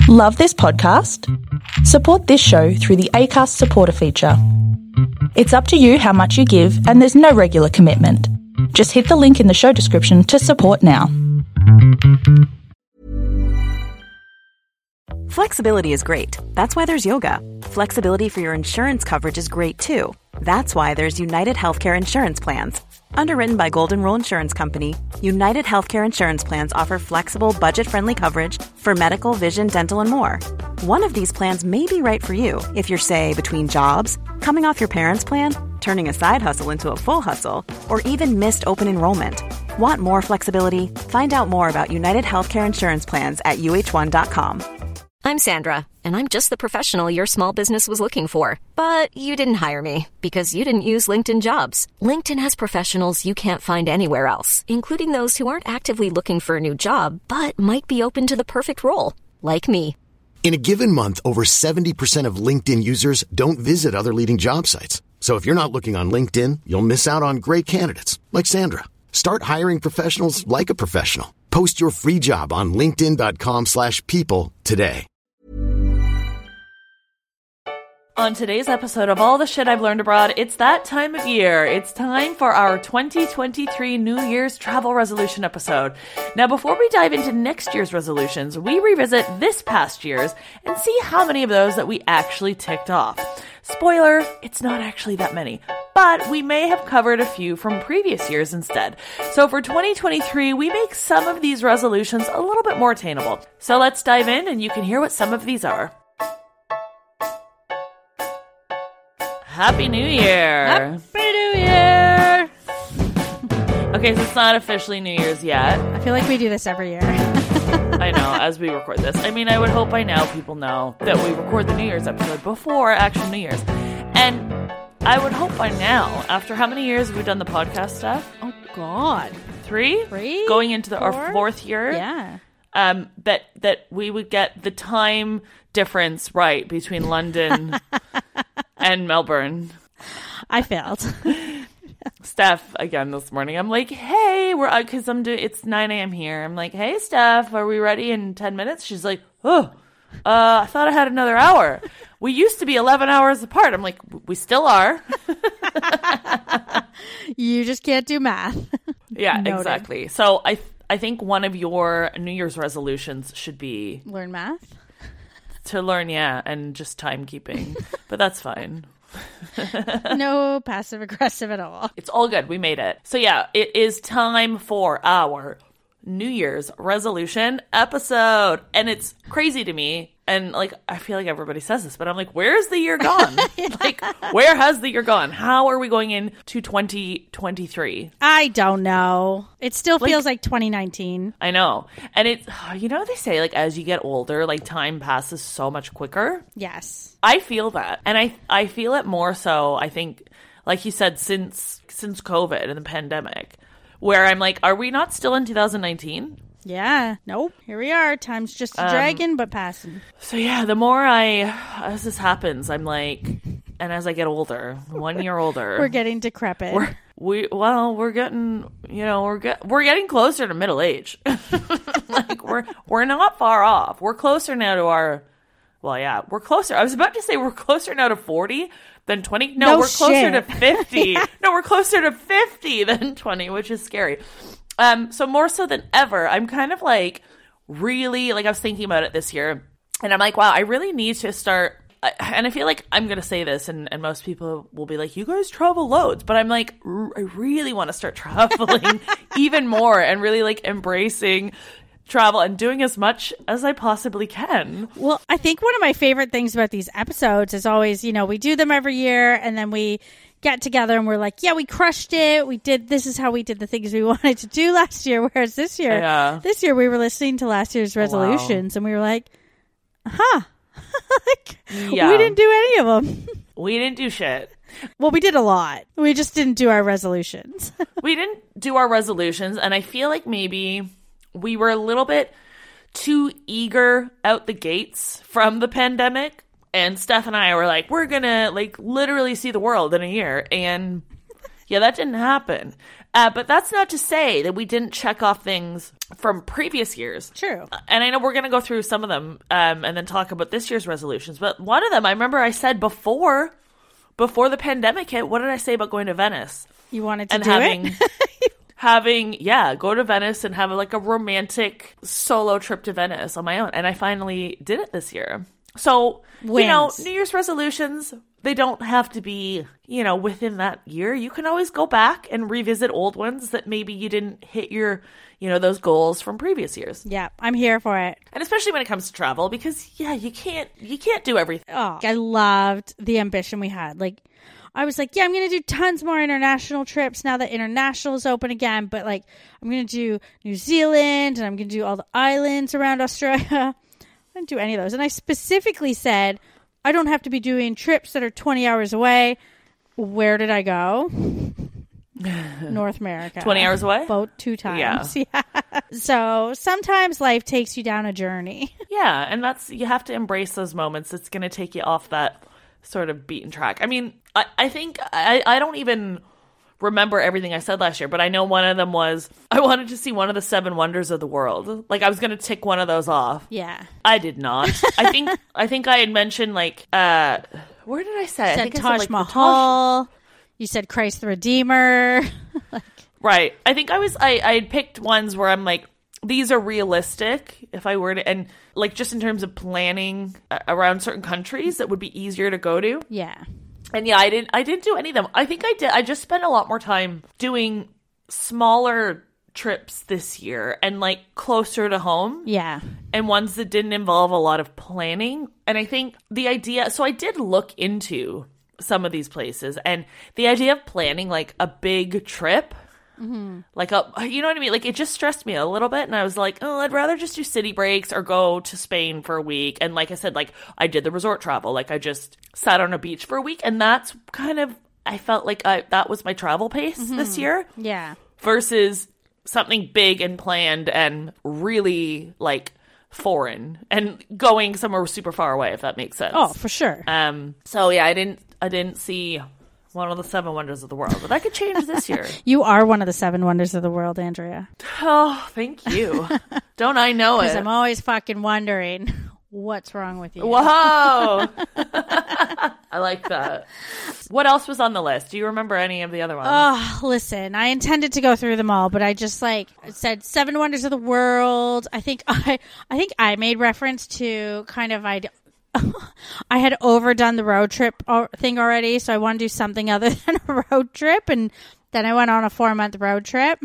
Love this podcast? Support this show through the Acast supporter feature. It's up to you how much you give, and there's no regular commitment. Just hit the link in the show description to support now. Flexibility is great. That's why there's yoga. Flexibility for your insurance coverage is great too. That's why there's United Healthcare Insurance Plans. Underwritten by Golden Rule Insurance Company, United Healthcare Insurance Plans offer flexible, budget-friendly coverage for medical, vision, dental, and more. One of these plans may be right for you if you're, say, between jobs, coming off your parents' plan, turning a side hustle into a full hustle, or even missed open enrollment. Want more flexibility? Find out more about United Healthcare Insurance Plans at uh1.com. I'm Sandra, and I'm just the professional your small business was looking for. But you didn't hire me because you didn't use LinkedIn Jobs. LinkedIn has professionals you can't find anywhere else, including those who aren't actively looking for a new job, but might be open to the perfect role, like me. In a given month, over 70% of LinkedIn users don't visit other leading job sites. So if you're not looking on LinkedIn, you'll miss out on great candidates like Sandra. Start hiring professionals like a professional. Post your free job on linkedin.com/people today. On today's episode of All the Shit I've Learned Abroad, it's that time of year. It's time for our 2023 New Year's travel resolution episode. Now, before we dive into next year's resolutions, we revisit this past year's and see how many of those that we actually ticked off. Spoiler, it's not actually that many, but we may have covered a few from previous years instead. So for 2023, we make some of these resolutions a little bit more attainable. So let's dive in and you can hear what some of these are. Happy New Year! Happy New Year! Okay, so it's not officially New Year's yet. I feel like we do this every year. I know, as we record this. I mean, I would hope by now people know that we record the New Year's episode before actual New Year's. And I would hope by now, after how many years have we done the podcast stuff? Oh, God. Three? Going into our fourth year? Yeah. That we would get the time difference right between London and Melbourne. I failed. Steph, again this morning, I'm like, hey, because it's 9 a.m. here. I'm like, hey, Steph, are we ready in 10 minutes? She's like, I thought I had another hour. We used to be 11 hours apart. I'm like, we still are. You just can't do math. Yeah, Noted. exactly. So I think one of your New Year's resolutions should be Learn math? to learn, and just timekeeping. But that's fine. No passive aggressive at all. It's all good. We made it. So yeah, it is time for our New Year's resolution episode. And it's crazy to me. And like, I feel like everybody says this, but I'm like, where's the year gone? Like, where has the year gone? How are we going into 2023? I don't know. It still feels like 2019. I know. And it's, they say like, as you get older, like time passes so much quicker. Yes. I feel that. And I feel it more so, I think, like you said, since COVID and the pandemic, where I'm like, are we not still in 2019? Yeah. Nope. Here we are. Time's just a dragging, but passing. So yeah, the more as this happens, I'm like, and as I get older, 1 year older, We're getting decrepit. We're getting, we're getting closer to middle age. Like we're not far off. We're closer now to we're closer. I was about to say we're closer now to 40 than 20. No, we're closer to 50. No, we're closer to 50 than 20, which is scary. So more so than ever, I'm kind of like really, like I was thinking about it this year and I'm like, wow, I really need to start. And I feel like I'm going to say this and most people will be like, you guys travel loads. But I'm like, I really want to start traveling even more and really like embracing travel and doing as much as I possibly can. Well, I think one of my favorite things about these episodes is always, we do them every year and then we get together and we're like, yeah, we crushed it. This is how we did the things we wanted to do last year. Whereas this year we were listening to last year's resolutions and we were like, we didn't do any of them. We didn't do shit. Well, we did a lot. We just didn't do our resolutions. We didn't do our resolutions. And I feel like maybe we were a little bit too eager out the gates from the pandemic. And Steph and I were like, we're going to like literally see the world in a year. And yeah, that didn't happen. But that's not to say that we didn't check off things from previous years. True. And I know we're going to go through some of them and then talk about this year's resolutions. But one of them, I remember I said before the pandemic hit, what did I say about going to Venice? You wanted to And do it? Go to Venice and have like a romantic solo trip to Venice on my own. And I finally did it this year. So, Wins. New Year's resolutions, they don't have to be, within that year. You can always go back and revisit old ones that maybe you didn't hit your, those goals from previous years. Yeah, I'm here for it. And especially when it comes to travel, because, you can't do everything. Oh, I loved the ambition we had. Like, I was like, yeah, I'm going to do tons more international trips now that international is open again. But, like, I'm going to do New Zealand and I'm going to do all the islands around Australia. I didn't do any of those. And I specifically said, I don't have to be doing trips that are 20 hours away. Where did I go? North America. 20 hours away? Boat 2 times. Yeah. So sometimes life takes you down a journey. Yeah. And you have to embrace those moments. It's going to take you off that sort of beaten track. I mean, I think I don't even remember everything I said last year, but I know one of them was I wanted to see one of the 7 wonders of the world. Like I was going to tick one of those off. Yeah. I did not. I think I had mentioned like where did I say? You said I think Taj I said like Mahal. You said Christ the Redeemer. Right. I think I had picked ones where I'm like, these are realistic if I were to, and like just in terms of planning around certain countries that would be easier to go to. Yeah. And yeah, I didn't do any of them. I think I did. I just spent a lot more time doing smaller trips this year and like closer to home. Yeah. And ones that didn't involve a lot of planning. And I think the idea, so I did look into some of these places, and the idea of planning like a big trip, like you know what I mean? Like it just stressed me a little bit. And I was like, oh, I'd rather just do city breaks or go to Spain for a week. And like I said, like I did the resort travel. Like I just sat on a beach for a week. And that's kind of, I felt like that was my travel pace this year. Yeah. Versus something big and planned and really like foreign and going somewhere super far away, if that makes sense. Oh, for sure. So yeah, I didn't see one of the 7 wonders of the world, but that could change this year. You are one of the 7 wonders of the world, Andrea. Oh, thank you. Don't I know it? Because I'm always fucking wondering what's wrong with you. Whoa. I like that. What else was on the list? Do you remember any of the other ones? Oh, listen, I intended to go through them all, but I just said 7 wonders of the world. I think I made reference to kind of I had overdone the road trip thing already, so I want to do something other than a road trip, and then I went on a 4-month road trip.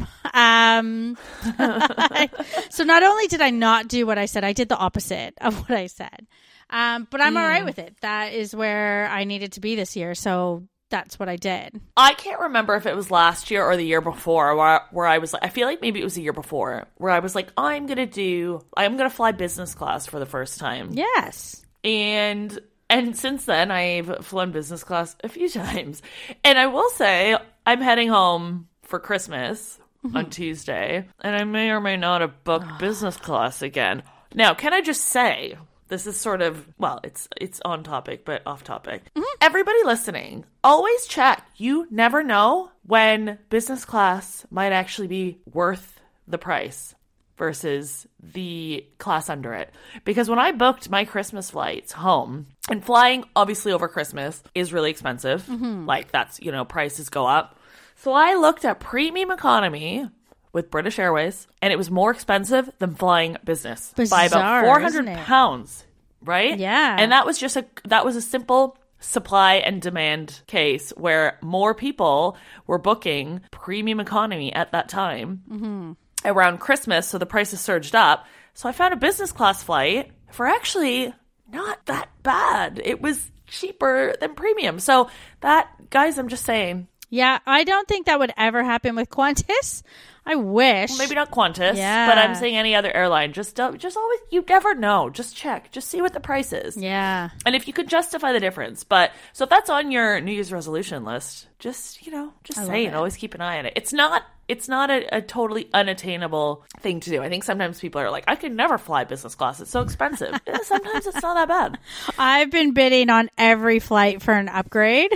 So not only did I not do what I said, I did the opposite of what I said. But I'm all right with it. That is where I needed to be this year, so that's what I did. I can't remember if it was last year or the year before where I was like, I feel like maybe it was the year before, where I was like, I'm going to fly business class for the first time. Yes. And since then, I've flown business class a few times. And I will say, I'm heading home for Christmas on Tuesday, and I may or may not have booked business class again. Now, can I just say, this is sort of, well, it's on topic, but off topic. Everybody listening, always check. You never know when business class might actually be worth the price versus the class under it. Because when I booked my Christmas flights home, and flying obviously over Christmas is really expensive. Like that's, prices go up. So I looked at premium economy with British Airways, and it was more expensive than flying business by about £400, right? Yeah. And that was a simple supply and demand case where more people were booking premium economy at that time. Around Christmas, so the prices surged up. So I found a business class flight for actually not that bad. It was cheaper than premium. So that, guys, I'm just saying. Yeah, I don't think that would ever happen with Qantas. I wish. Well, maybe not Qantas, but I'm saying any other airline. Just always, you never know. Just check. Just see what the price is. Yeah. And if you could justify the difference. But so if that's on your New Year's resolution list, just saying, always keep an eye on it. It's not a totally unattainable thing to do. I think sometimes people are like, I could never fly business class. It's so expensive. Sometimes it's not that bad. I've been bidding on every flight for an upgrade.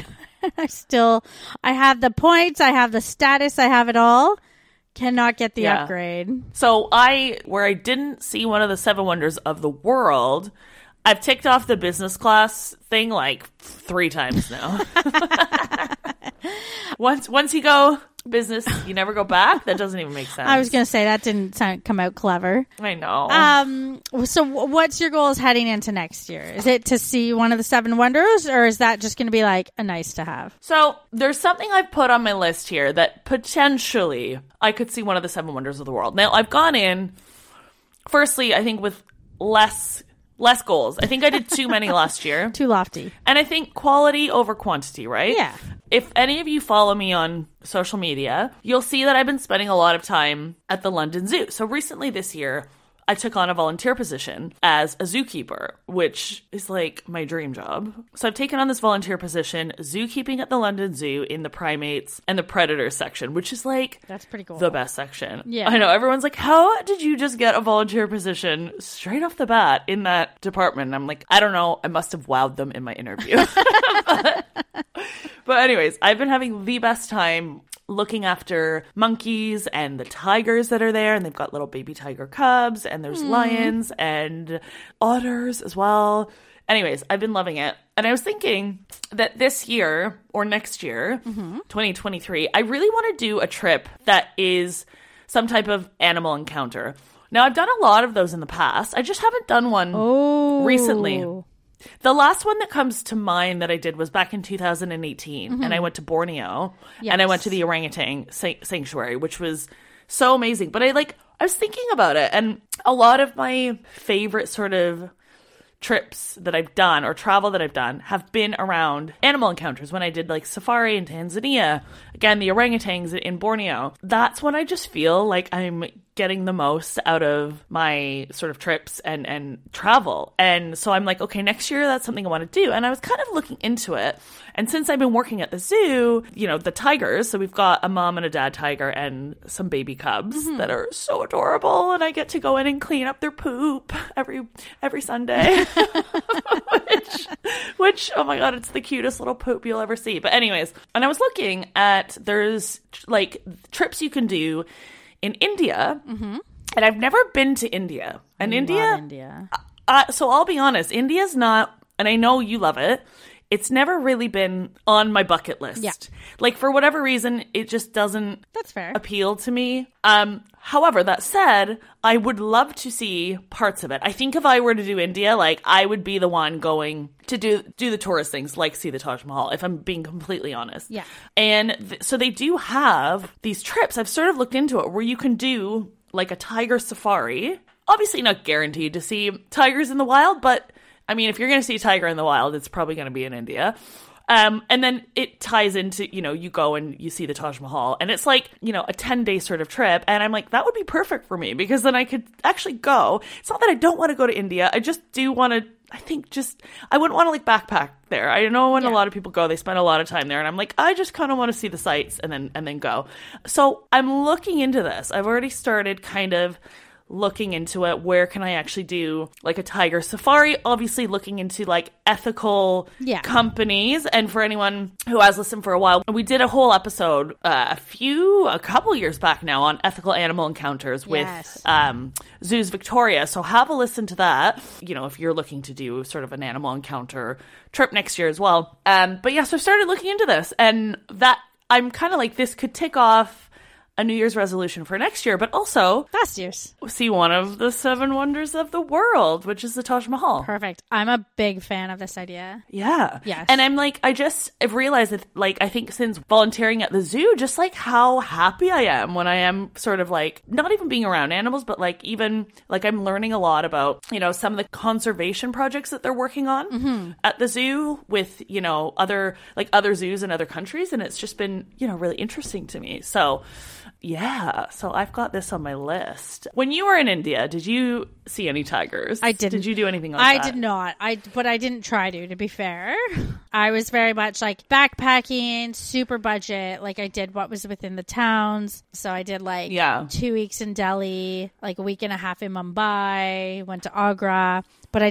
I have the points, I have the status, I have it all. Cannot get the upgrade. So where I didn't see one of the 7 wonders of the world, I've ticked off the business class thing like 3 times now. Once you go business, you never go back. That doesn't even make sense. I was going to say that didn't come out clever. I know. So what's your goals heading into next year? Is it to see one of the 7 wonders, or is that just going to be like a nice to have? So there's something I've put on my list here that potentially I could see one of the 7 wonders of the world. Now, I've gone in, firstly, I think with less goals. I think I did too many last year. Too lofty. And I think quality over quantity, right? Yeah. If any of you follow me on social media, you'll see that I've been spending a lot of time at the London Zoo. So recently this year, I took on a volunteer position as a zookeeper, which is like my dream job. So I've taken on this volunteer position, zookeeping at the London Zoo in the primates and the predators section, which is like that's pretty cool. The best section. Yeah. I know. Everyone's like, how did you just get a volunteer position straight off the bat in that department? And I'm like, I don't know. I must have wowed them in my interview. But anyways, I've been having the best time looking after monkeys and the tigers that are there, and they've got little baby tiger cubs, and there's lions and otters as well. Anyways, I've been loving it. And I was thinking that this year or next year, 2023, I really want to do a trip that is some type of animal encounter. Now, I've done a lot of those in the past. I just haven't done one recently. The last one that comes to mind that I did was back in 2018, and I went to Borneo, and I went to the orangutan sanctuary, which was so amazing. But I was thinking about it, and a lot of my favorite sort of trips that I've done or travel that I've done have been around animal encounters. When I did like safari in Tanzania, again, the orangutans in Borneo, that's when I just feel like I'm getting the most out of my sort of trips and travel. And so I'm like, okay, next year that's something I want to do. And I was kind of looking into it. And since I've been working at the zoo, you know, the tigers, so we've got a mom and a dad tiger and some baby cubs that are so adorable. And I get to go in and clean up their poop every Sunday. which, oh my God, it's the cutest little poop you'll ever see. But anyways, and I was looking at, there's like trips you can do in India, and I've never been to India. And India. So I'll be honest, India's not, and I know you love it, it's never really been on my bucket list. Yeah. Like, for whatever reason, it just doesn't That's fair. appeal to me. However, that said, I would love to see parts of it. I think if I were to do India, like, I would be the one going to do the tourist things, like see the Taj Mahal, if I'm being completely honest. Yeah. And so they do have these trips. I've sort of looked into it where you can do like a tiger safari. Obviously not guaranteed to see tigers in the wild, but I mean, if you're going to see a tiger in the wild, it's probably going to be in India. And then it ties into, you know, you go and you see the Taj Mahal, and it's like, you know, a 10-day sort of trip. And I'm like, that would be perfect for me, because then I could actually go. It's not that I don't want to go to India. I just do want to, I wouldn't want to like backpack there. I know when a lot of people go, they spend a lot of time there. And I'm like, I just kind of want to see the sights and then go. So I'm looking into this. I've already started kind of looking into it. Where can I actually do like a tiger safari? Obviously looking into like ethical companies. And for anyone who has listened for a while, we did a whole episode a couple years back now on ethical animal encounters with Zoos Victoria. So have a listen to that, you know, if you're looking to do sort of an animal encounter trip next year as well. But yeah, so I started looking into this, and that I'm kind of like, this could tick off a New Year's resolution for next year, but also last year's. See one of the 7 wonders of the world, which is the Taj Mahal. Perfect. I'm a big fan of this idea. Yeah. Yes. And I'm like, I've realized that, like, I think since volunteering at the zoo, just like how happy I am when I am sort of like, not even being around animals, but like even like I'm learning a lot about, you know, some of the conservation projects that they're working on at the zoo with, you know, other zoos in other countries. And it's just been, you know, really interesting to me. So yeah, so I've got this on my list. When you were in India, did you see any tigers? I didn't. Did you do anything like that? I did not. But I didn't try to be fair. I was very much like backpacking, super budget. Like I did what was within the towns. So I did like 2 weeks in Delhi, like a week and a half in Mumbai, went to Agra. But I didn't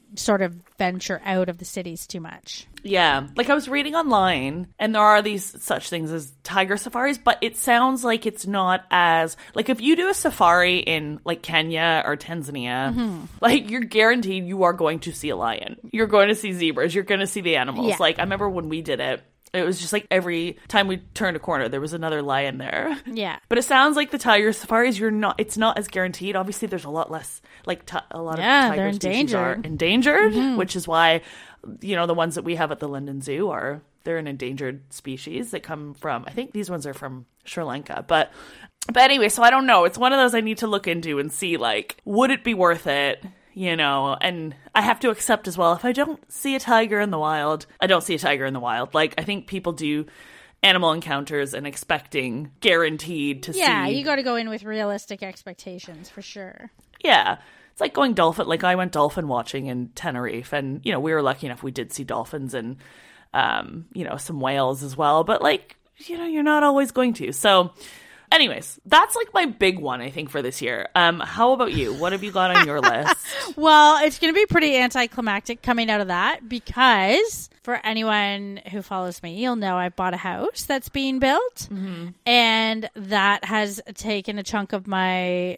sort of venture out of the cities too much. Yeah. Like I was reading online and there are these such things as tiger safaris, but it sounds like it's not as, like if you do a safari in like Kenya or Tanzania, like you're guaranteed you are going to see a lion. You're going to see zebras. You're going to see the animals. Yeah. Like I remember when we did it, it was just like every time we turned a corner, there was another lion there. Yeah. But it sounds like the tiger safaris, it's not as guaranteed. Obviously, there's a lot less, like a lot of tiger species are endangered, which is why, you know, the ones that we have at the London Zoo they're an endangered species that come from, I think these ones are from Sri Lanka. But anyway, so I don't know. It's one of those I need to look into and see, like, would it be worth it? You know, and I have to accept as well, if I don't see a tiger in the wild, I don't see a tiger in the wild. Like, I think people do animal encounters and expecting guaranteed to see. Yeah, you got to go in with realistic expectations for sure. Yeah. It's like going dolphin. Like, I went dolphin watching in Tenerife, and, you know, we were lucky enough we did see dolphins and, you know, some whales as well. But, like, you know, you're not always going to. So, anyways, that's like my big one, I think, for this year. How about you? What have you got on your list? Well, it's going to be pretty anticlimactic coming out of that because for anyone who follows me, you'll know I bought a house that's being built and that has taken a chunk of my...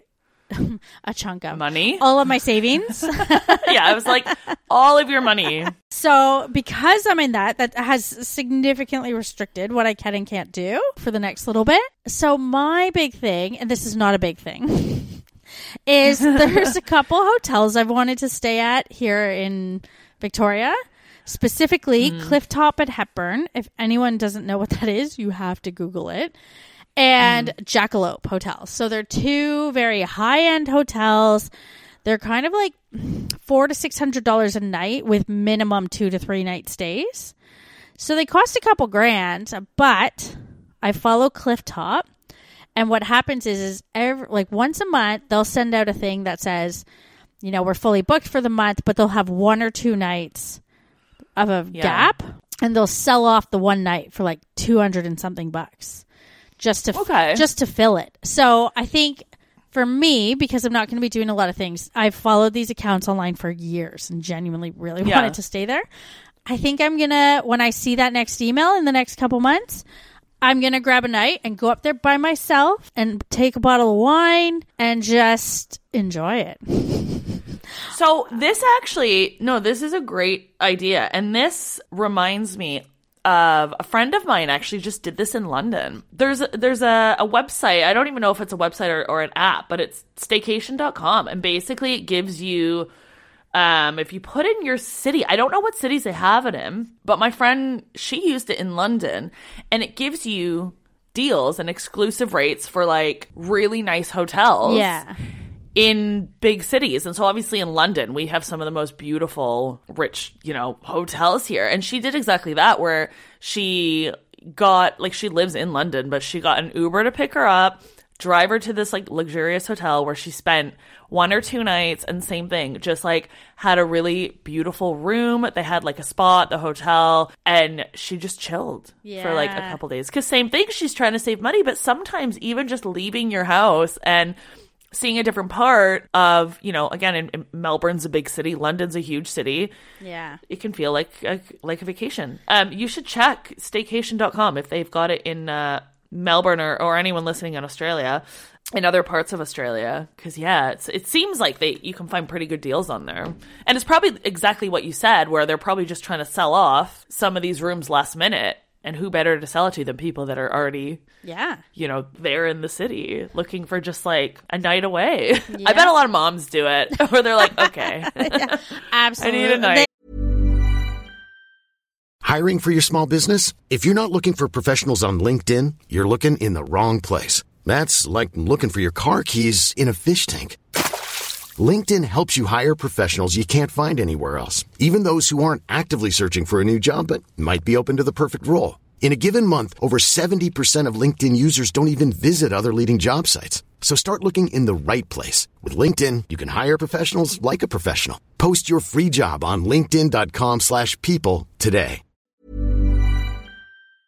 money, all of my savings. Yeah, I was like, all of your money. So because I'm in that has significantly restricted what I can and can't do for the next little bit. So my big thing, and this is not a big thing, is there's a couple hotels I've wanted to stay at here in Victoria, specifically Clifftop at Hepburn. If anyone doesn't know what that is, you have to Google it. And Jackalope hotels. So they're two very high-end hotels. They're kind of like $400 to $600 a night with minimum 2 to 3 night stays. So they cost a couple grand, but I follow Clifftop. And what happens is once a month, they'll send out a thing that says, you know, we're fully booked for the month, but they'll have 1 or 2 nights of a gap. And they'll sell off the one night for like 200 and something bucks. Just to fill it. So I think for me, because I'm not going to be doing a lot of things, I've followed these accounts online for years and genuinely really wanted to stay there. I think I'm going to, when I see that next email in the next couple months, I'm going to grab a night and go up there by myself and take a bottle of wine and just enjoy it. So this is a great idea. And this reminds me of a friend of mine actually just did this in London. There's a website. I don't even know if it's a website or an app, but it's staycation.com. And basically it gives you, if you put in your city, I don't know what cities they have it in, but my friend, she used it in London, and it gives you deals and exclusive rates for like really nice hotels. Yeah. In big cities. And so obviously in London, we have some of the most beautiful, rich, you know, hotels here. And she did exactly that, where she got, like, she lives in London, but she got an Uber to pick her up, drive her to this like luxurious hotel where she spent 1 or 2 nights, and same thing, just like had a really beautiful room. They had like a spa at the hotel, and she just chilled for like a couple days. Because same thing, she's trying to save money, but sometimes even just leaving your house and seeing a different part of, you know, again, in Melbourne's a big city, London's a huge city. Yeah. It can feel like a vacation. You should check staycation.com if they've got it in Melbourne or anyone listening in Australia, in other parts of Australia. Because, yeah, it seems like you can find pretty good deals on there. And it's probably exactly what you said, where they're probably just trying to sell off some of these rooms last minute. And who better to sell it to than people that are already, you know, there in the city looking for just like a night away. Yeah. I bet a lot of moms do it, where they're like, okay, yeah, absolutely. I need a night. Hiring for your small business? If you're not looking for professionals on LinkedIn, you're looking in the wrong place. That's like looking for your car keys in a fish tank. LinkedIn helps you hire professionals you can't find anywhere else, even those who aren't actively searching for a new job but might be open to the perfect role. In a given month, over 70% of LinkedIn users don't even visit other leading job sites. So start looking in the right place. With LinkedIn, you can hire professionals like a professional. Post your free job on linkedin.com/people today.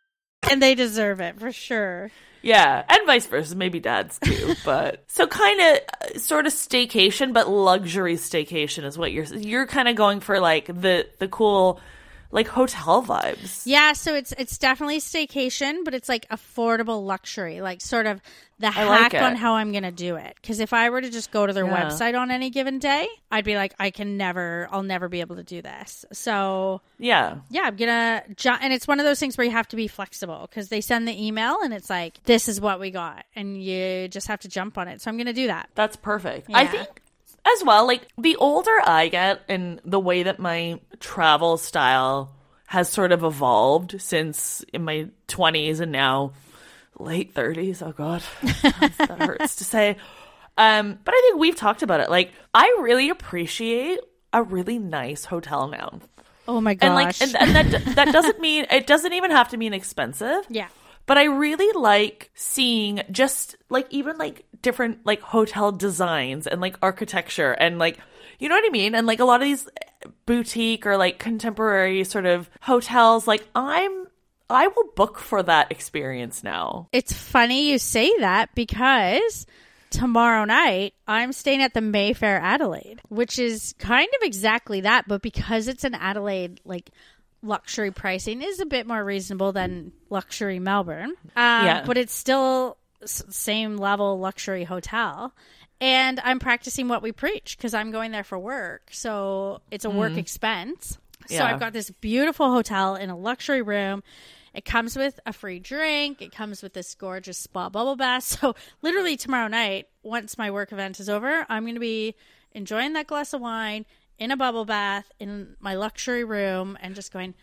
And they deserve it for sure. Yeah, and vice versa, maybe dads too. But so kind of sort of staycation, but luxury staycation is what you're kind of going for, like the cool like hotel vibes. Yeah, so it's definitely staycation, but it's like affordable luxury, like sort of the hack on how I'm going to do it. Because if I were to just go to their website on any given day, I'd be like, I'll never be able to do this. So yeah, I'm going to, and it's one of those things where you have to be flexible because they send the email and it's like, this is what we got. And you just have to jump on it. So I'm going to do that. That's perfect. Yeah. I think as well, like the older I get and the way that my travel style has sort of evolved since in my 20s and now late 30s. Oh God, that hurts to say. But I think we've talked about it. Like, I really appreciate a really nice hotel now. Oh my gosh. And that doesn't mean, it doesn't even have to mean expensive. Yeah. But I really like seeing just like even like different like hotel designs and like architecture and like, you know what I mean? And like a lot of these boutique or like contemporary sort of hotels, like I will book for that experience now. It's funny you say that because tomorrow night I'm staying at the Mayfair Adelaide, which is kind of exactly that, but because it's an Adelaide like luxury pricing is a bit more reasonable than luxury Melbourne. But it's still same level luxury hotel. And I'm practicing what we preach because I'm going there for work. So it's a work expense. So I've got this beautiful hotel in a luxury room. It comes with a free drink. It comes with this gorgeous spa bubble bath. So literally tomorrow night, once my work event is over, I'm going to be enjoying that glass of wine in a bubble bath in my luxury room and just going.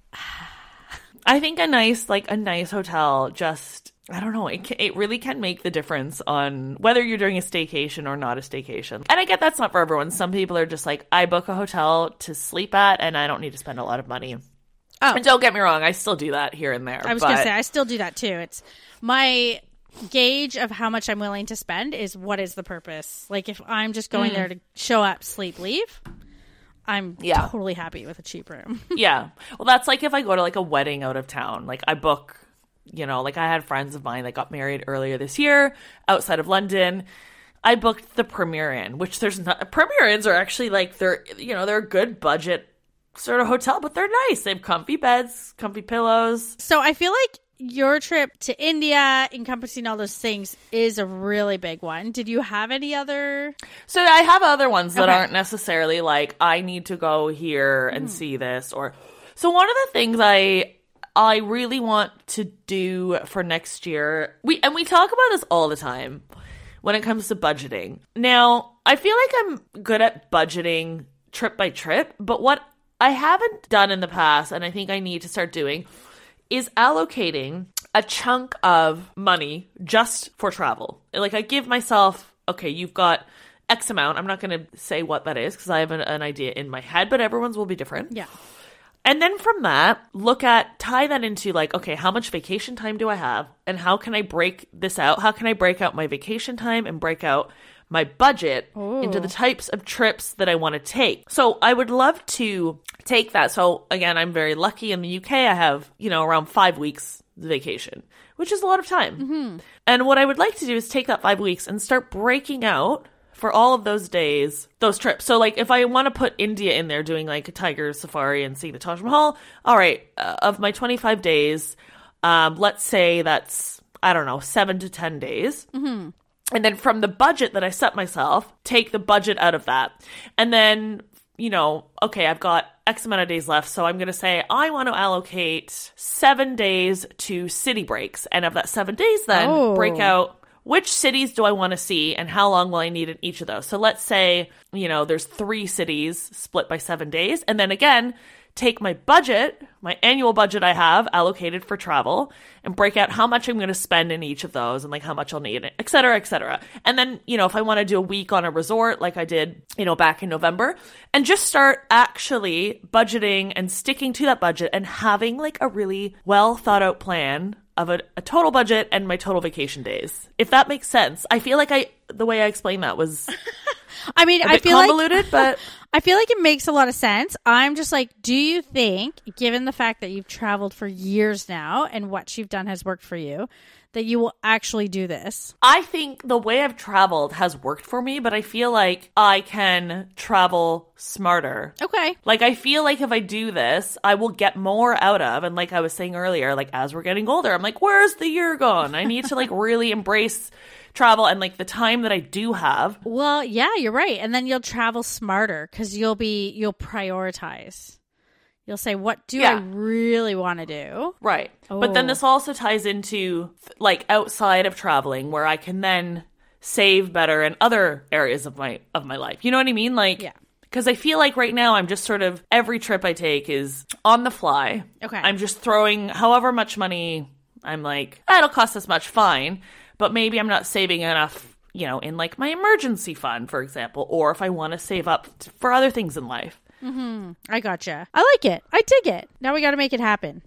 I think a nice hotel just, I don't know, it really can make the difference on whether you're doing a staycation or not a staycation. And I get that's not for everyone. Some people are just like, I book a hotel to sleep at and I don't need to spend a lot of money. Oh. And don't get me wrong, I still do that here and there. I was going to say, I still do that too. It's my gauge of how much I'm willing to spend is what is the purpose. Like if I'm just going there to show up, sleep, leave, I'm totally happy with a cheap room. Yeah. Well, that's like if I go to like a wedding out of town, like I book, you know, like I had friends of mine that got married earlier this year outside of London. I booked the Premier Inn, which there's not, Premier Inns are actually like, they're a good budget sort of hotel, but they're nice. They have comfy beds, comfy pillows. So I feel like your trip to India, encompassing all those things, is a really big one. Did you have any other? So I have other ones that aren't necessarily like, I need to go here and see this. So one of the things I really want to do for next year, we talk about this all the time when it comes to budgeting. Now, I feel like I'm good at budgeting trip by trip, but what I haven't done in the past, and I think I need to start doing, is allocating a chunk of money just for travel. Like I give myself, okay, you've got X amount. I'm not going to say what that is because I have an idea in my head, but everyone's will be different. Yeah. And then from that, tie that into like, okay, how much vacation time do I have? And how can I break this out? How can I break out my vacation time and break out my budget into the types of trips that I want to take? So I would love to take that. So again, I'm very lucky in the UK. I have, around 5 weeks vacation, which is a lot of time. Mm-hmm. And what I would like to do is take that 5 weeks and start breaking out for all of those days, those trips. So like if I want to put India in there doing like a tiger safari and seeing the Taj Mahal, all right, of my 25 days, let's say that's, 7 to 10 days. Mm-hmm. And then from the budget that I set myself, take the budget out of that. And then, okay, I've got X amount of days left. So I'm going to say I want to allocate 7 days to city breaks. And of that 7 days then, break out which cities do I want to see and how long will I need in each of those. So let's say, there's 3 cities split by 7 days. And then again, take my budget, my annual budget I have allocated for travel, and break out how much I'm going to spend in each of those and like how much I'll need, et cetera, et cetera. And then, if I want to do a week on a resort like I did, back in November, and just start actually budgeting and sticking to that budget and having like a really well thought out plan of a total budget and my total vacation days. If that makes sense. I feel like the way I explained that was I feel convoluted, but I feel like it makes a lot of sense. I'm just like, do you think, given the fact that you've traveled for years now and what you've done has worked for you, that you will actually do this? I think the way I've traveled has worked for me, but I feel like I can travel smarter. Okay. Like, I feel like if I do this, I will get more out of, and like I was saying earlier, like as we're getting older, I'm like, where's the year gone? I need to like really embrace travel and like the time that I do have. Well, yeah, you're right. And then you'll travel smarter because you'll prioritize. You'll say, what do I really want to do? Right. But then this also ties into like outside of traveling where I can then save better in other areas of my life. You know what I mean? Like, because I feel like right now I'm just sort of, every trip I take is on the fly. Okay. I'm just throwing however much money. I'm like, it'll cost this much, fine. But maybe I'm not saving enough, you know, in like my emergency fund, for example, or if I want to save up for other things in life. Mm-hmm. I gotcha. I like it. I dig it. Now we got to make it happen.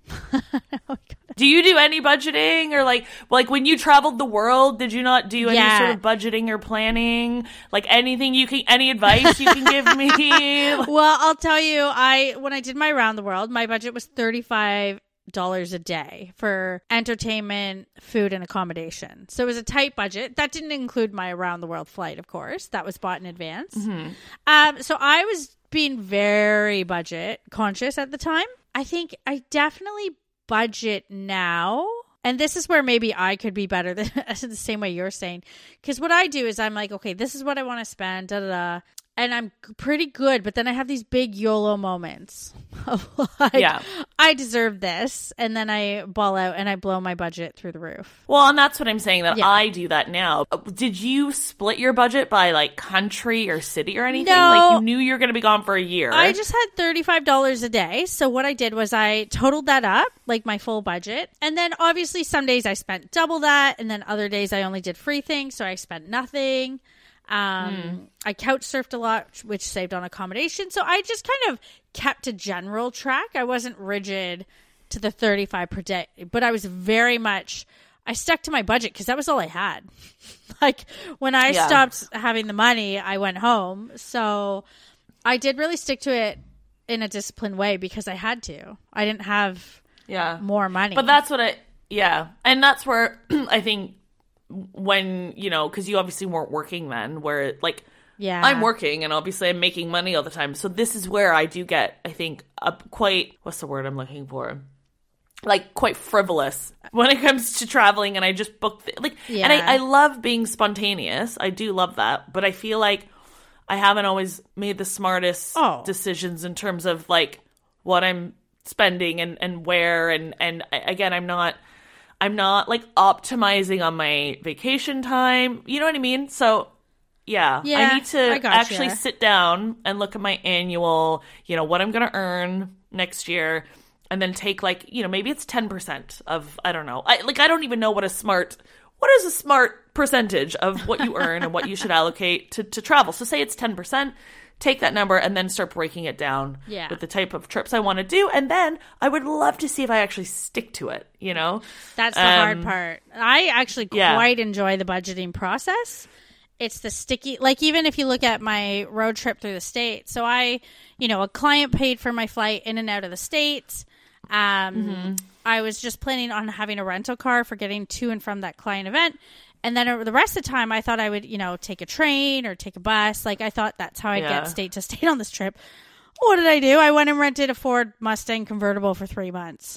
Do you do any budgeting or like when you traveled the world, did you not do any sort of budgeting or planning? Like anything any advice you can give me? Well, I'll tell you, when I did my around the world, my budget was $35 a day for entertainment, food, and accommodation. So it was a tight budget. That didn't include my around the world flight, of course. That was bought in advance. Mm-hmm. So I was being very budget conscious at the time. I think I definitely budget now. And this is where maybe I could be better than the same way you're saying. Because what I do is I'm like, okay, this is what I want to spend, da-da-da. And I'm pretty good, but then I have these big YOLO moments of like, I deserve this. And then I ball out and I blow my budget through the roof. Well, and that's what I'm saying, that I do that now. Did you split your budget by like country or city or anything? No. Like you knew you were going to be gone for a year. I just had $35 a day. So what I did was I totaled that up, like my full budget. And then obviously some days I spent double that. And then other days I only did free things. So I spent nothing. I couch surfed a lot, which saved on accommodation. So I just kind of kept a general track. I wasn't rigid to the 35 per day, but I was I stuck to my budget because that was all I had. Like when I stopped having the money, I went home. So I did really stick to it in a disciplined way because I had to. I didn't have more money. But that's what and that's where I think, when, you know, because you obviously weren't working then, where like I'm working and obviously I'm making money all the time. So this is where I do get, I think, what's the word I'm looking for? Like quite frivolous when it comes to traveling, and I just book and I love being spontaneous. I do love that, but I feel like I haven't always made the smartest decisions in terms of like what I'm spending and where, and again, I'm not like optimizing on my vacation time. You know what I mean? So I need to actually sit down and look at my annual, you know, what I'm going to earn next year, and then take like, you know, maybe it's 10% of, I don't know. I don't even know what is a smart percentage of what you earn and what you should allocate to travel. So say it's 10%. Take that number and then start breaking it down with the type of trips I want to do. And then I would love to see if I actually stick to it, you know? That's the hard part. I actually quite enjoy the budgeting process. It's the sticky, like even if you look at my road trip through the States. So a client paid for my flight in and out of the States. I was just planning on having a rental car for getting to and from that client event. And then the rest of the time, I thought I would, you know, take a train or take a bus. Like, I thought that's how I'd get state to state on this trip. What did I do? I went and rented a Ford Mustang convertible for 3 months.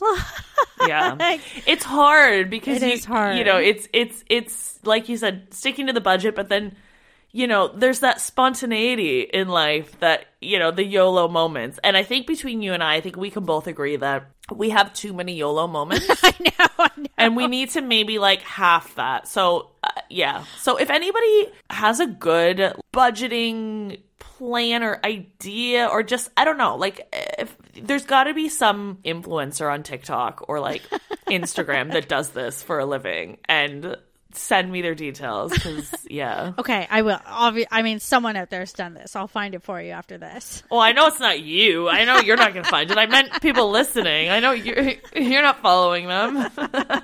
It's hard because it's hard. You know, it's like you said, sticking to the budget, but then, you know, there's that spontaneity in life that, you know, the YOLO moments. And I think between you and I think we can both agree that we have too many YOLO moments. I know. And we need to maybe like half that. So, So if anybody has a good budgeting plan or idea, or just, I don't know, like if there's got to be some influencer on TikTok or like Instagram that does this for a living, and send me their details, because Okay, I will. I mean, someone out there's done this. I'll find it for you after this. Well, I know it's not you. I know you're not going to find it. I meant people listening. I know you're not following them. All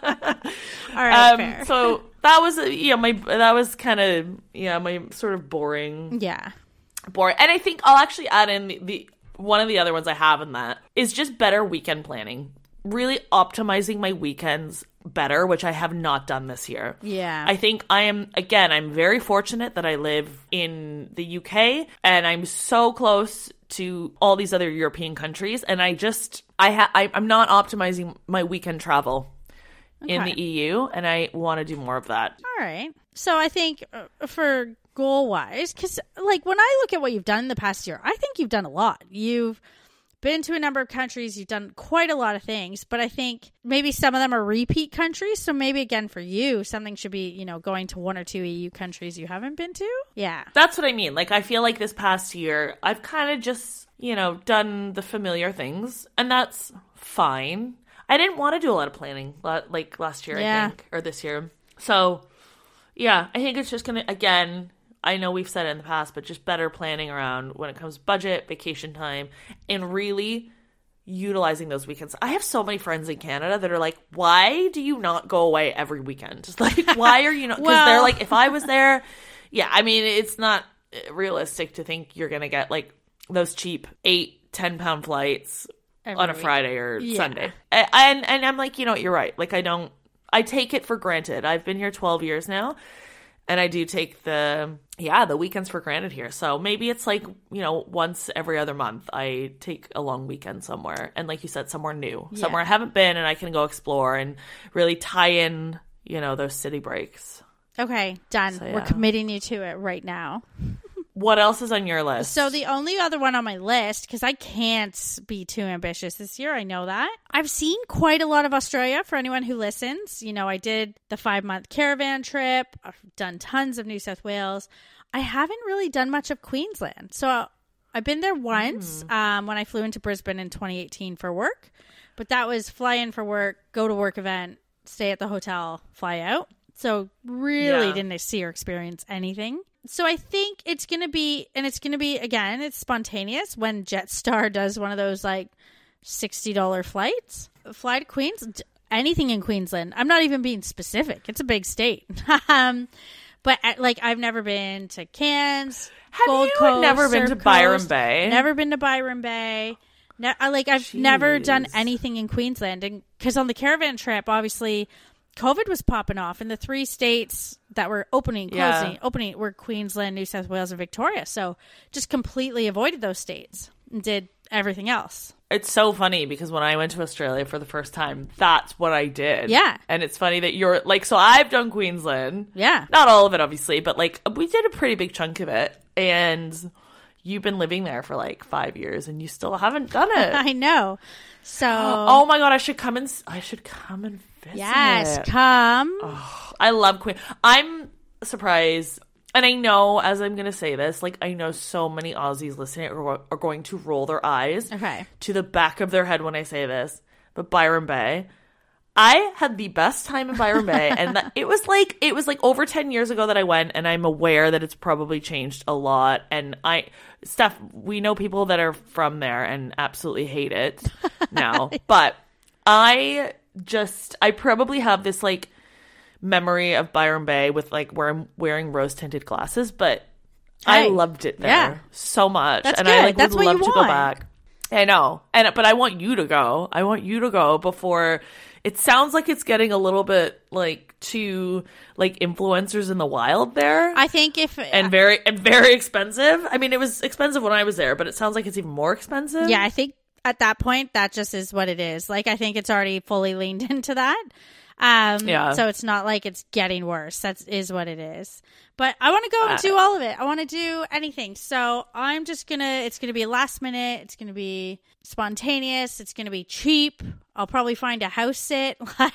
right, fair. So that was that was kind of my sort of boring boring. And I think I'll actually add in the one of the other ones I have in that is just better weekend planning. Really optimizing my weekends better, which I have not done this year. Yeah. I think I'm very fortunate that I live in the UK and I'm so close to all these other European countries, and I'm not optimizing my weekend travel in the EU, and I want to do more of that. All right. So I think for goal-wise, because like when I look at what you've done in the past year, I think you've done a lot. You've been to a number of countries. You've done quite a lot of things, but I think maybe some of them are repeat countries. So maybe again for you, something should be, going to 1 or 2 EU countries you haven't been to. Yeah. That's what I mean. Like, I feel like this past year, I've kind of just, done the familiar things, and that's fine. I didn't want to do a lot of planning like last year, I think, or this year. So, yeah, I think it's just going to, again, I know we've said it in the past, but just better planning around when it comes to budget, vacation time, and really utilizing those weekends. I have so many friends in Canada that are like, why do you not go away every weekend? Like, why are you not? Because they're like, if I was there, yeah, I mean, it's not realistic to think you're going to get like those cheap 8-10 pound flights on a Friday or Sunday. And I'm like, you're right. Like, I take it for granted. I've been here 12 years now. And I do take the weekends for granted here. So maybe it's like, once every other month, I take a long weekend somewhere. And like you said, somewhere new, somewhere I haven't been, and I can go explore and really tie in, those city breaks. Okay, done. So, we're committing you to it right now. What else is on your list? So the only other one on my list, because I can't be too ambitious this year, I know that. I've seen quite a lot of Australia for anyone who listens. I did the 5-month caravan trip. I've done tons of New South Wales. I haven't really done much of Queensland. So I've been there once when I flew into Brisbane in 2018 for work. But that was fly in for work, go to work event, stay at the hotel, fly out. So really didn't see or experience anything. So I think it's going to be, again, it's spontaneous when Jetstar does one of those like $60 flights. Fly to Queens, anything in Queensland. I'm not even being specific. It's a big state. But like, I've never been to Cairns, Gold Coast. Never been to Byron Bay? Never been to Byron Bay. I've never done anything in Queensland. And because on the caravan trip, obviously, COVID was popping off, and the 3 states that were opening were Queensland, New South Wales, and Victoria. So just completely avoided those states and did everything else. It's so funny because when I went to Australia for the first time, that's what I did. Yeah. And it's funny that you're like, so I've done Queensland. Yeah. Not all of it, obviously, but like we did a pretty big chunk of it. And you've been living there for like 5 years and you still haven't done it. I know. So. Oh my God, I should come and visit. Yes, come. Oh, I love Queen. I'm surprised, and I know as I'm going to say this, like I know so many Aussies listening are going to roll their eyes to the back of their head when I say this, but Byron Bay, I had the best time in Byron Bay, and it was like over 10 years ago that I went, and I'm aware that it's probably changed a lot, and Steph, we know people that are from there and absolutely hate it now, but I probably have this like memory of Byron Bay with like where I'm wearing rose tinted glasses, but I loved it there so much. That's and good. I like That's would love what you to want. go back. I know. But I want you to go. I want you to go before it sounds like it's getting a little bit like too like influencers in the wild there. I think and very expensive. I mean, it was expensive when I was there, but it sounds like it's even more expensive. Yeah, I think at that point, that just is what it is. Like, I think it's already fully leaned into that. So it's not like it's getting worse. That is what it is. But I want to go and do all of it. I want to do anything. So I'm just it's going to be last minute. It's going to be spontaneous. It's going to be cheap. I'll probably find a house sit. But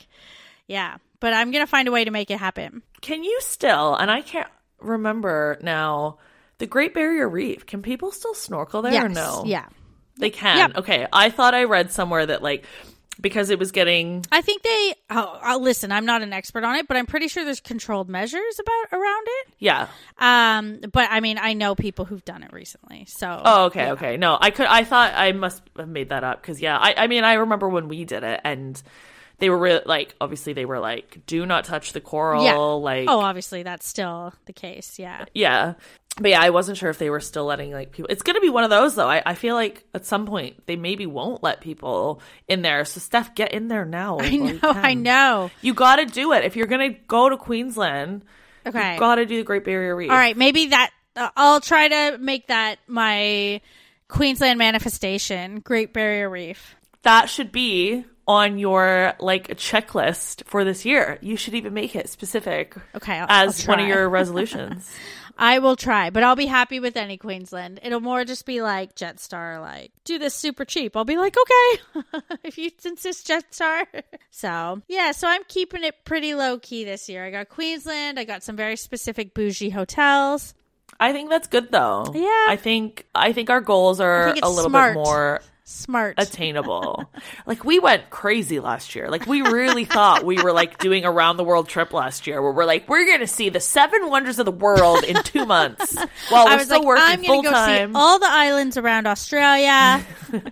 I'm going to find a way to make it happen. Can you still, and I can't remember now, the Great Barrier Reef, can people still snorkel there or no? Yeah. They can. Yep. Okay. I thought I read somewhere that like because it was getting. I think listen, I'm not an expert on it, but I'm pretty sure there's controlled measures around it. Yeah. But I mean, I know people who've done it recently. So. Oh, okay. Yeah. Okay. No, I thought I must have made that up because I mean, I remember when we did it and they were really, like, obviously they were like, do not touch the coral. Yeah. Like, Oh, obviously that's still the case. Yeah. yeah. But yeah, I wasn't sure if they were still letting like people. It's going to be one of those though. I feel like at some point they maybe won't let people in there. So Steph, get in there now. I know. You got to do it. If you're going to go to Queensland, Okay. you got to do the Great Barrier Reef. All right. Maybe that I'll try to make that my Queensland manifestation, Great Barrier Reef. That should be on your like checklist for this year. You should even make it specific. Okay. As I'll one of try. your resolutions. I will try, but I'll be happy with any Queensland. It'll more just be like Jetstar, like, do this super cheap. I'll be like, okay, if you insist, Jetstar. So, yeah, so I'm keeping it pretty low key this year. I got Queensland. I got some very specific bougie hotels. I think that's good though. Yeah. I think our goals are it's a little smart. bit more Smart. attainable. Like we went crazy last year. Like we really thought we were like doing a round the world trip last year where we're like, we're going to see the 7 wonders of the world in 2 months while I we're was still like, working I'm full going to go time. see all the islands around Australia.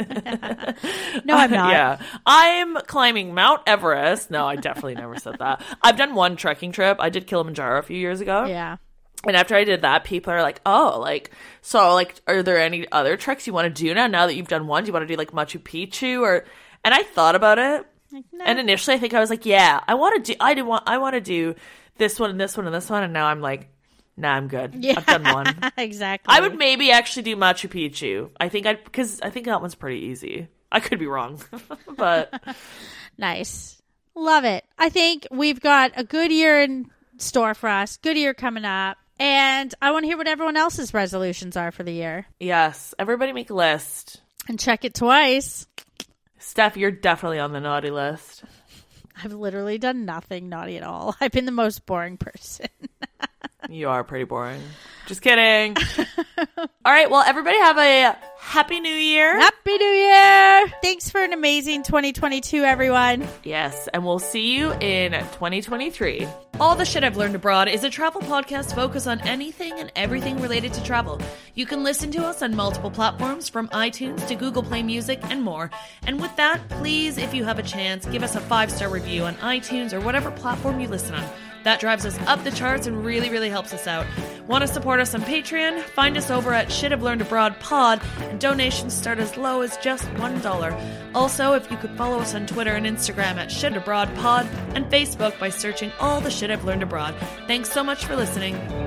No, I'm not. Yeah. I'm climbing Mount Everest. No, I definitely never said that. I've done one trekking trip. I did Kilimanjaro a few years ago. Yeah. And after I did that, people are like, oh, like, so, like, are there any other treks you want to do now that you've done one? Do you want to do, like, Machu Picchu? And I thought about it. Like, no. And initially, I think I was like, yeah, I want to do this one and this one and this one. And now I'm like, nah, I'm good. Yeah. I've done one. Exactly. I would maybe actually do Machu Picchu. Because I think that one's pretty easy. I could be wrong. But Nice. Love it. I think we've got a good year in store for us. Good year coming up. And I want to hear what everyone else's resolutions are for the year. yes, everybody make a list. And check it twice. Steph, you're definitely on the naughty list. I've literally done nothing naughty at all. I've been the most boring person. You are pretty boring. Just kidding. All right. Well, everybody have a happy new year. Happy New Year! Thanks for an amazing 2022, everyone. Yes. And we'll see you in 2023. All the Shit I've Learned Abroad is a travel podcast focused on anything and everything related to travel. You can listen to us on multiple platforms from iTunes to Google Play Music and more. And with that, please, if you have a chance, give us a 5-star review on iTunes or whatever platform you listen on. That drives us up the charts and really, really helps us out. Want to support us on Patreon? Find us over at Shit I've Learned Abroad Pod, and donations start as low as just $1. Also, if you could follow us on Twitter and Instagram at Shit Abroad Pod, and Facebook by searching all the Shit I've Learned Abroad. Thanks so much for listening.